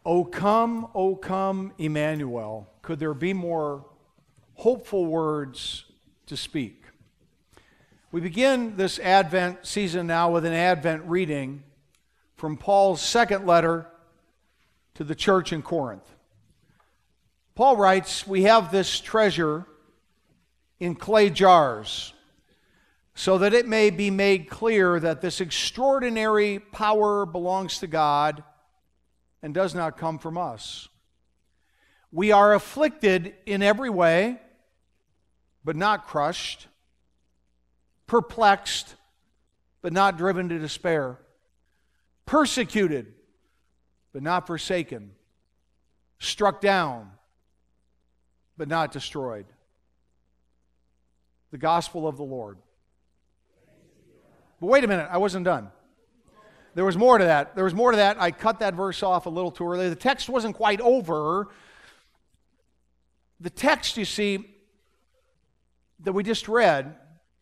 O come, Emmanuel. Could there be more hopeful words to speak? We begin this Advent season now with an Advent reading from Paul's second letter to the church in Corinth. Paul writes, "We have this treasure in clay jars, so that it may be made clear that this extraordinary power belongs to God and does not come from us. We are afflicted in every way, but not crushed, perplexed, but not driven to despair, persecuted, but not forsaken, struck down, but not destroyed." The gospel of the Lord. But wait a minute, I wasn't done. There was more to that. I cut that verse off a little too early. The text wasn't quite over. The text, you see, that we just read,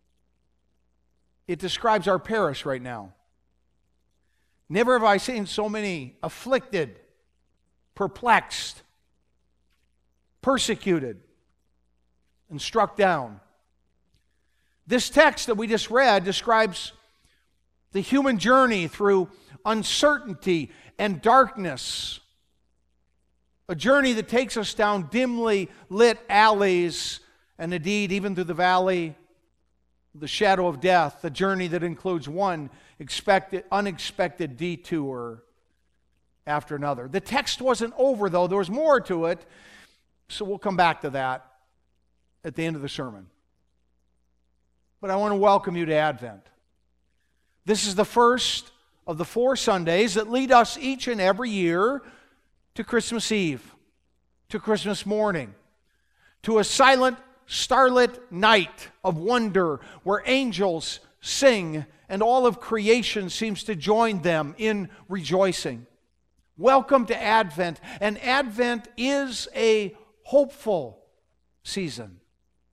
it describes our parish right now. Never have I seen so many afflicted, perplexed, persecuted, and struck down. This text that we just read describes the human journey through uncertainty and darkness. A journey that takes us down dimly lit alleys and indeed even through the valley of the shadow of death. A journey that includes one unexpected detour after another. The text wasn't over though. There was more to it. So we'll come back to that at the end of the sermon. But I want to welcome you to Advent. This is the first of the 4 Sundays that lead us each and every year to Christmas Eve, to Christmas morning, to a silent, starlit night of wonder where angels sing and all of creation seems to join them in rejoicing. Welcome to Advent, and Advent is a hopeful season.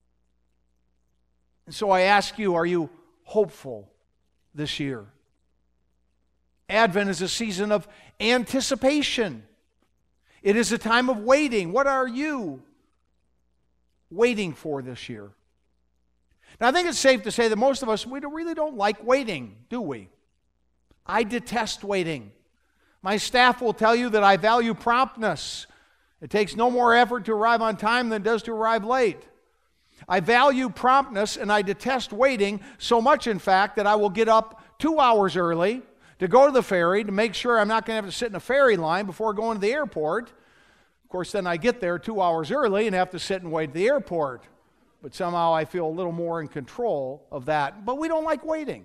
And so I ask you, are you hopeful this year? Advent is a season of anticipation. It is a time of waiting. What are you waiting for this year? Now, I think it's safe to say that most of us, we really don't like waiting, do we? I detest waiting. My staff will tell you that I value promptness. It takes no more effort to arrive on time than it does to arrive late. I value promptness and I detest waiting so much, in fact, that I will get up 2 hours early to go to the ferry to make sure I'm not going to have to sit in a ferry line before going to the airport. Of course, then I get there 2 hours early and have to sit and wait at the airport. But somehow I feel a little more in control of that. But we don't like waiting.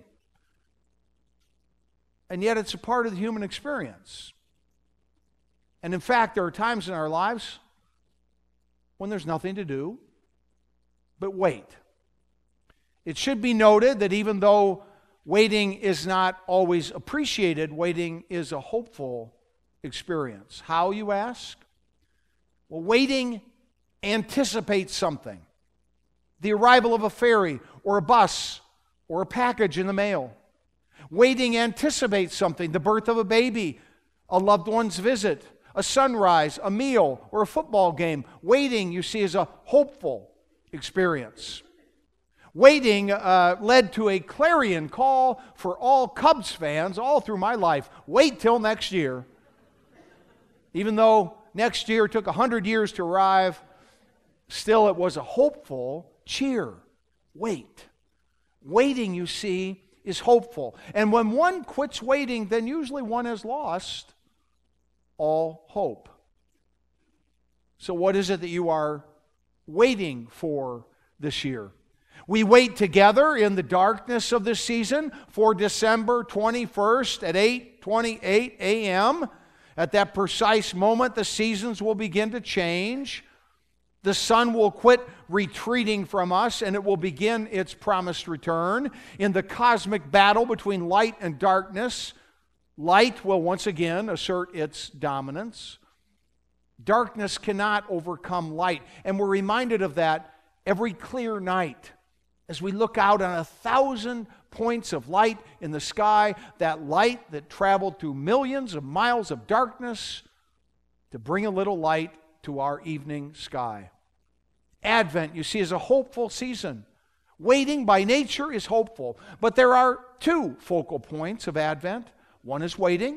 And yet it's a part of the human experience. And in fact, there are times in our lives when there's nothing to do but wait. It should be noted that even though waiting is not always appreciated, waiting is a hopeful experience. How, you ask? Well, waiting anticipates something. The arrival of a ferry or a bus or a package in the mail. Waiting anticipates something, the birth of a baby, a loved one's visit, a sunrise, a meal, or a football game. Waiting, you see, is a hopeful experience. Waiting led to a clarion call for all Cubs fans all through my life. Wait till next year. Even though next year took 100 years to arrive, still it was a hopeful cheer. Wait. Waiting, you see, is hopeful. And when one quits waiting, then usually one has lost all hope. So what is it that you are waiting for this year? We wait together in the darkness of this season for December 21st at 8:28 a.m. At that precise moment, the seasons will begin to change. The sun will quit retreating from us, and it will begin its promised return. In the cosmic battle between light and darkness, light will once again assert its dominance. Darkness cannot overcome light, and we're reminded of that every clear night as we look out on 1,000 points of light in the sky, that light that traveled through millions of miles of darkness to bring a little light to our evening sky. Advent, you see, is a hopeful season. Waiting by nature is hopeful. But there are two focal points of Advent. One is waiting.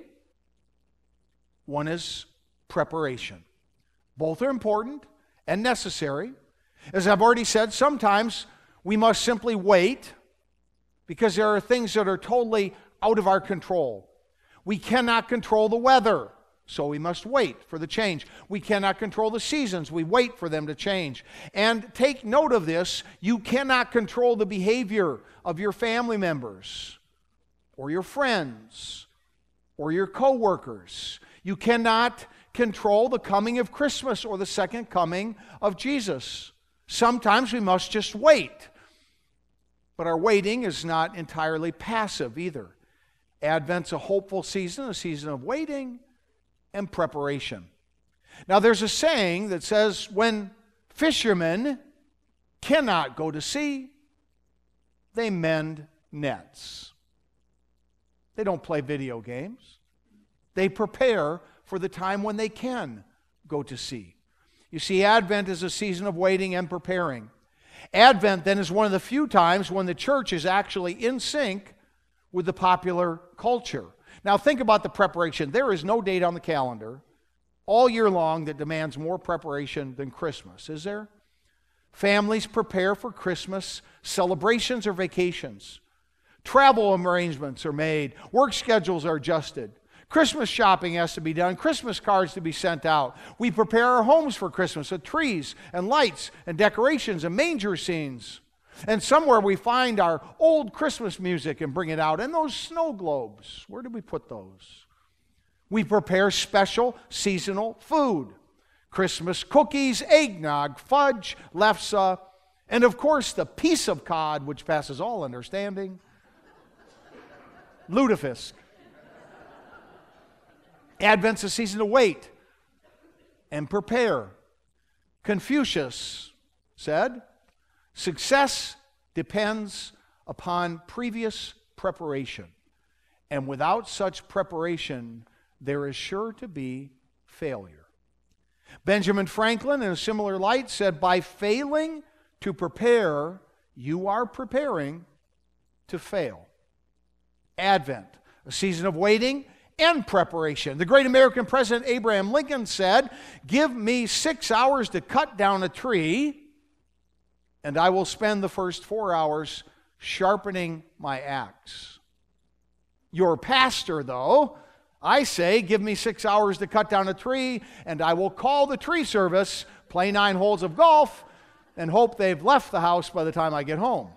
One is preparation. Both are important and necessary. As I've already said, sometimes we must simply wait because there are things that are totally out of our control. We cannot control the weather, so we must wait for the change. We cannot control the seasons. We wait for them to change. And take note of this, you cannot control the behavior of your family members or your friends or your co-workers. You cannot control the coming of Christmas or the second coming of Jesus. Sometimes we must just wait. But our waiting is not entirely passive either. Advent's a hopeful season, a season of waiting and preparation. Now there's a saying that says, when fishermen cannot go to sea, they mend nets. They don't play video games. They prepare for the time when they can go to sea. You see, Advent is a season of waiting and preparing. Advent then is one of the few times when the church is actually in sync with the popular culture. Now think about the preparation. There is no date on the calendar all year long that demands more preparation than Christmas, is there? Families prepare for Christmas celebrations or vacations. Travel arrangements are made. Work schedules are adjusted. Christmas shopping has to be done. Christmas cards to be sent out. We prepare our homes for Christmas with trees and lights and decorations and manger scenes. And somewhere we find our old Christmas music and bring it out. And those snow globes, where do we put those? We prepare special seasonal food. Christmas cookies, eggnog, fudge, lefse, and of course the piece of cod which passes all understanding, lutefisk. Advent's a season to wait and prepare. Confucius said, success depends upon previous preparation, and without such preparation, there is sure to be failure. Benjamin Franklin, in a similar light, said, by failing to prepare, you are preparing to fail. Advent, a season of waiting and preparation. The great American president Abraham Lincoln said, give me 6 hours to cut down a tree, and I will spend the first 4 hours sharpening my axe. Your pastor, though, I say, give me 6 hours to cut down a tree, and I will call the tree service, play 9 holes of golf, and hope they've left the house by the time I get home.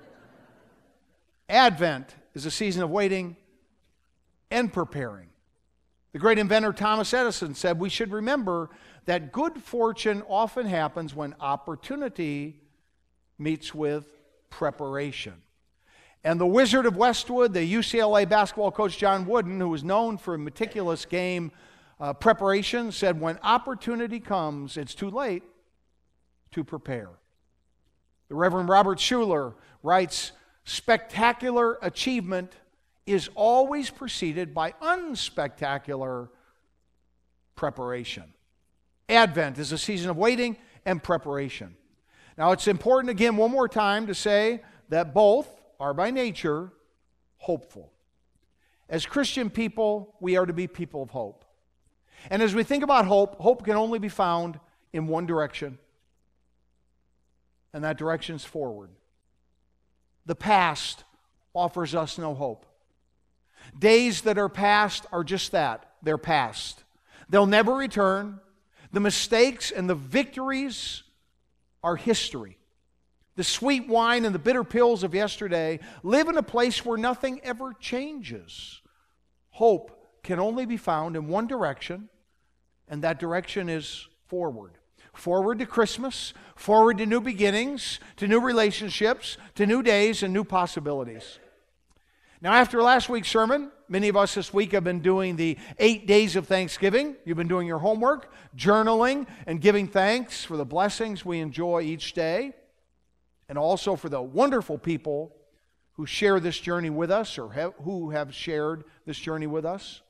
Advent is a season of waiting and preparing. The great inventor Thomas Edison said we should remember that good fortune often happens when opportunity meets with preparation. And the Wizard of Westwood, the UCLA basketball coach John Wooden, who was known for meticulous game preparation, said when opportunity comes, it's too late to prepare. The Reverend Robert Schuller writes, spectacular achievement is always preceded by unspectacular preparation. Advent is a season of waiting and preparation. Now it's important again one more time to say that both are by nature hopeful. As Christian people, we are to be people of hope. And as we think about hope, hope can only be found in one direction, and that direction is forward. The past offers us no hope. Days that are past are just that. They're past. They'll never return. The mistakes and the victories are history. The sweet wine and the bitter pills of yesterday live in a place where nothing ever changes. Hope can only be found in one direction, and that direction is forward. Forward to Christmas, forward to new beginnings, to new relationships, to new days and new possibilities. Now, after last week's sermon, many of us this week have been doing the 8 days of Thanksgiving. You've been doing your homework, journaling, and giving thanks for the blessings we enjoy each day, and also for the wonderful people who share this journey with us or who have shared this journey with us.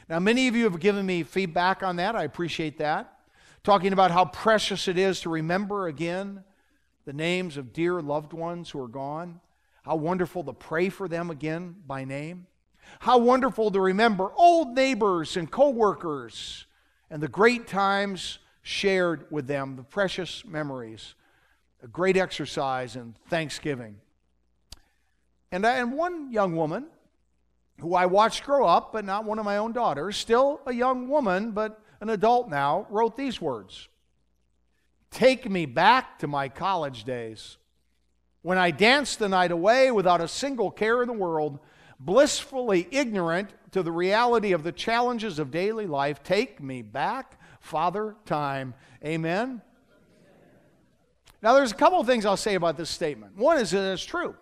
Now, many of you have given me feedback on that. I appreciate that. Talking about how precious it is to remember again the names of dear loved ones who are gone. How wonderful to pray for them again by name. How wonderful to remember old neighbors and co-workers and the great times shared with them, the precious memories. A great exercise in thanksgiving. And one young woman who I watched grow up, but not one of my own daughters, still a young woman, but an adult now, wrote these words. Take me back to my college days, when I danced the night away without a single care in the world, blissfully ignorant to the reality of the challenges of daily life. Take me back, Father Time. Amen? Now, there's a couple of things I'll say about this statement. One is that it's true.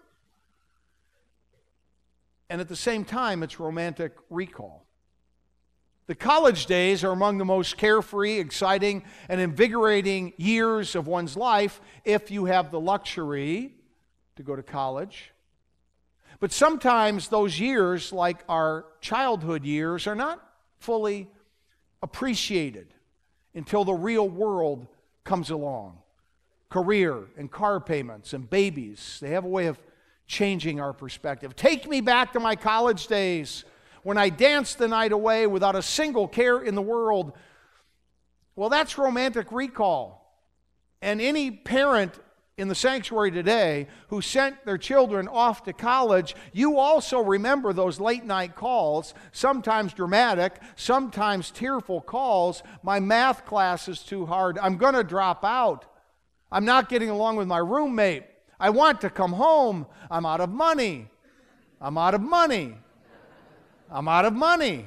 And at the same time, it's romantic recall. The college days are among the most carefree, exciting, and invigorating years of one's life if you have the luxury to go to college. But sometimes those years, like our childhood years, are not fully appreciated until the real world comes along. Career and car payments and babies, they have a way of changing our perspective. Take me back to my college days when I danced the night away without a single care in the world. Well, that's romantic recall. And any parent in the sanctuary today who sent their children off to college, you also remember those late night calls, sometimes dramatic, sometimes tearful calls. My math class is too hard. I'm going to drop out. I'm not getting along with my roommate. I want to come home. I'm out of money. I'm out of money. I'm out of money.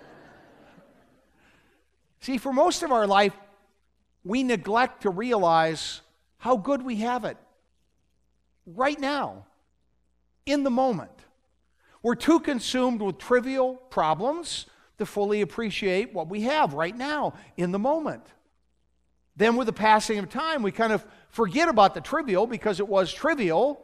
See, for most of our life, we neglect to realize how good we have it right now, in the moment. We're too consumed with trivial problems to fully appreciate what we have right now, in the moment. Then with the passing of time, we kind of forget about the trivial because it was trivial.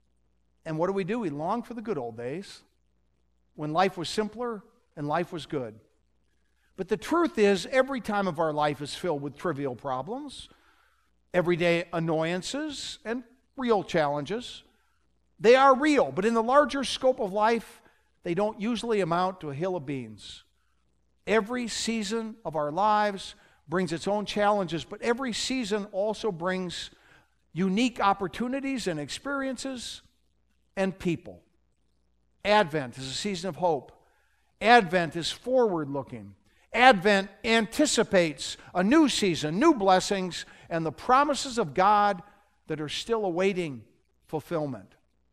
And what do? We long for the good old days when life was simpler and life was good. But the truth is, every time of our life is filled with trivial problems, everyday annoyances, and real challenges. They are real, but in the larger scope of life, they don't usually amount to a hill of beans. Every season of our lives brings its own challenges, but every season also brings unique opportunities and experiences and people. Advent is a season of hope. Advent is forward-looking. Advent anticipates a new season, new blessings, and the promises of God that are still awaiting fulfillment.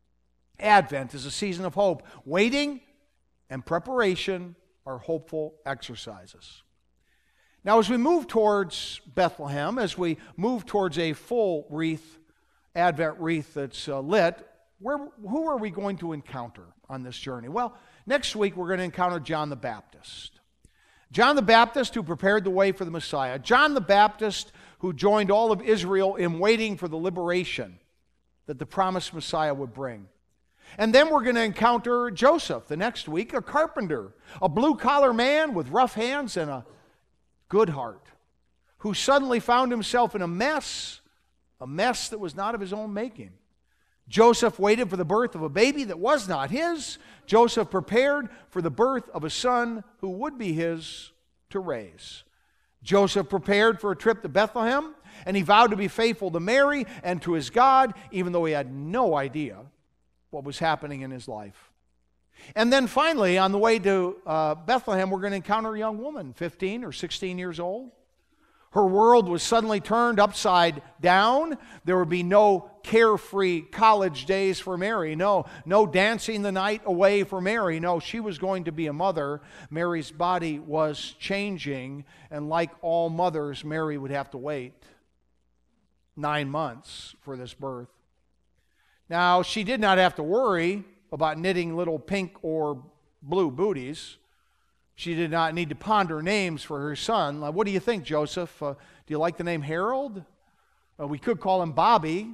Advent is a season of hope. Waiting and preparation are hopeful exercises. Now, as we move towards Bethlehem, as we move towards a full wreath, Advent wreath that's lit, who are we going to encounter on this journey? Well, next week we're going to encounter John the Baptist. John the Baptist who prepared the way for the Messiah. John the Baptist who joined all of Israel in waiting for the liberation that the promised Messiah would bring. And then we're going to encounter Joseph the next week, a carpenter, a blue-collar man with rough hands and a good heart, who suddenly found himself in a mess that was not of his own making. Joseph waited for the birth of a baby that was not his. Joseph prepared for the birth of a son who would be his to raise. Joseph prepared for a trip to Bethlehem, and he vowed to be faithful to Mary and to his God, even though he had no idea what was happening in his life. And then finally, on the way to Bethlehem, we're going to encounter a young woman, 15 or 16 years old. Her world was suddenly turned upside down. There would be no carefree college days for Mary. No dancing the night away for Mary. No, she was going to be a mother. Mary's body was changing, and like all mothers, Mary would have to wait 9 months for this birth. Now, she did not have to worry about knitting little pink or blue booties. She did not need to ponder names for her son. What do you think, Joseph? Do you like the name Harold? We could call him Bobby.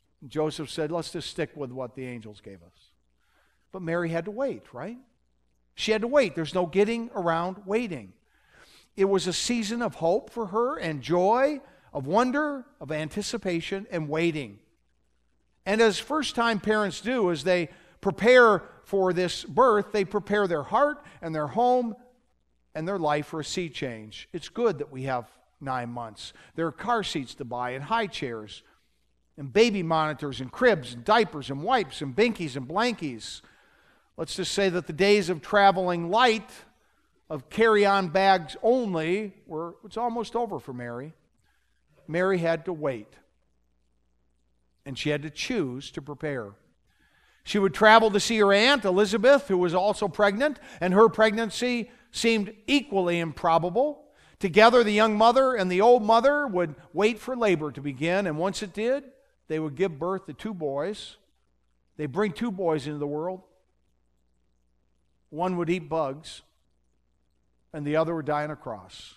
Joseph said, let's just stick with what the angels gave us. But Mary had to wait, right? She had to wait. There's no getting around waiting. It was a season of hope for her and joy, of wonder, of anticipation, and waiting. And as first-time parents do, as they prepare for this birth, they prepare their heart and their home and their life for a sea change. It's good that we have 9 months. There are car seats to buy and high chairs and baby monitors and cribs and diapers and wipes and binkies and blankies. Let's just say that the days of traveling light, of carry-on bags only, it's almost over for Mary. Mary had to wait. And she had to choose to prepare. She would travel to see her aunt, Elizabeth, who was also pregnant, and her pregnancy seemed equally improbable. Together, the young mother and the old mother would wait for labor to begin, and once it did, they would give birth to 2 boys. They'd bring 2 boys into the world. One would eat bugs, and the other would die on a cross.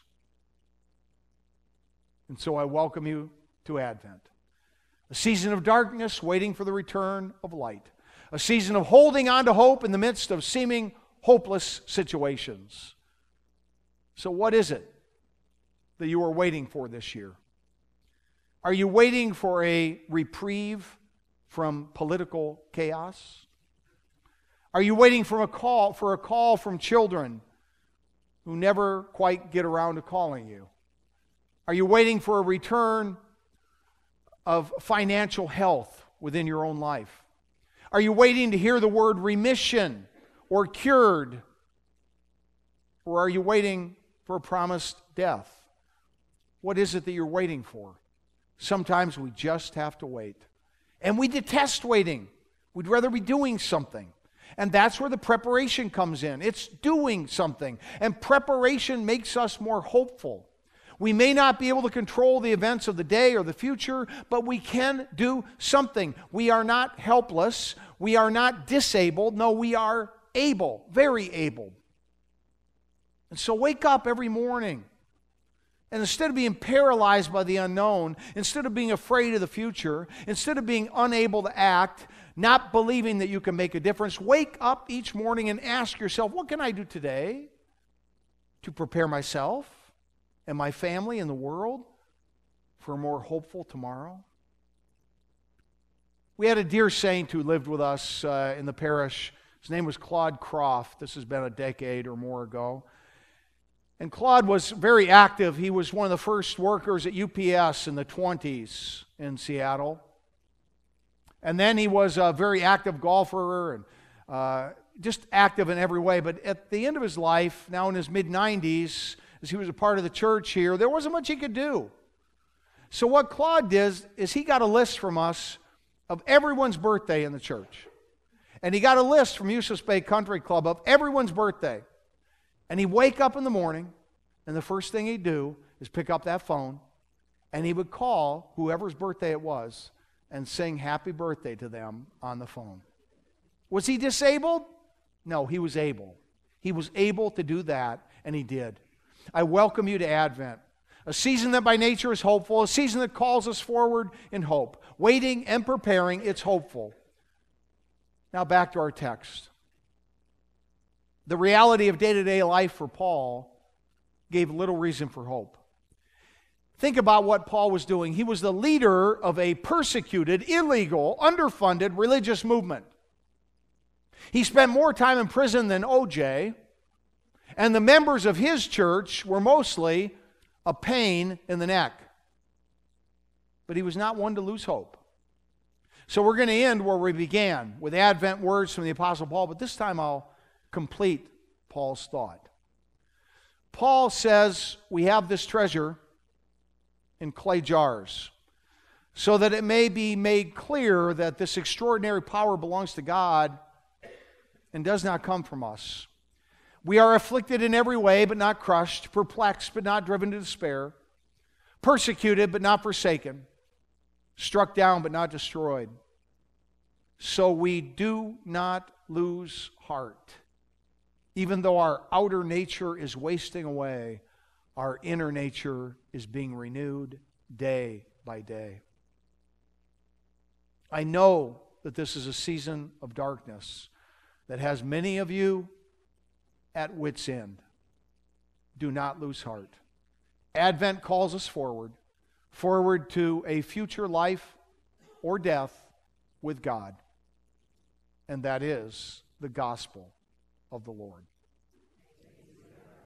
And so I welcome you to Advent. A season of darkness waiting for the return of light. A season of holding on to hope in the midst of seeming hopeless situations. So what is it that you are waiting for this year? Are you waiting for a reprieve from political chaos? Are you waiting for a call from children who never quite get around to calling you? Are you waiting for a return of financial health within your own life? Are you waiting to hear the word remission or cured? Or are you waiting for a promised death? What is it that you're waiting for? Sometimes we just have to wait. And we detest waiting. We'd rather be doing something. And that's where the preparation comes in. It's doing something. And preparation makes us more hopeful. We may not be able to control the events of the day or the future, but we can do something. We are not helpless. We are not disabled. No, we are able, very able. And so wake up every morning. And instead of being paralyzed by the unknown, instead of being afraid of the future, instead of being unable to act, not believing that you can make a difference, wake up each morning and ask yourself, what can I do today to prepare myself and my family and the world for a more hopeful tomorrow? We had a dear saint who lived with us in the parish. His name was Claude Croft. This has been a decade or more ago. And Claude was very active. He was one of the first workers at UPS in the 20s in Seattle. And then he was a very active golfer and just active in every way. But at the end of his life, now in his mid-90s, as he was a part of the church here, there wasn't much he could do. So what Claude did is he got a list from us of everyone's birthday in the church. And he got a list from Eustis Bay Country Club of everyone's birthday. And he'd wake up in the morning, and the first thing he'd do is pick up that phone, and he would call whoever's birthday it was and sing happy birthday to them on the phone. Was he disabled? No, he was able. He was able to do that, and he did. I welcome you to Advent, a season that by nature is hopeful, a season that calls us forward in hope. Waiting and preparing, it's hopeful. Now back to our text. The reality of day-to-day life for Paul gave little reason for hope. Think about what Paul was doing. He was the leader of a persecuted, illegal, underfunded religious movement. He spent more time in prison than OJ, and the members of his church were mostly a pain in the neck. But he was not one to lose hope. So we're going to end where we began, with Advent words from the Apostle Paul, but this time I'll complete Paul's thought. Paul says we have this treasure in clay jars, so that it may be made clear that this extraordinary power belongs to God and does not come from us. We are afflicted in every way, but not crushed, perplexed, but not driven to despair, persecuted, but not forsaken, struck down, but not destroyed. So we do not lose heart. Even though our outer nature is wasting away, our inner nature is being renewed day by day. I know that this is a season of darkness that has many of you at wit's end. Do not lose heart. Advent calls us forward to a future life or death with God. And that is the gospel of the Lord.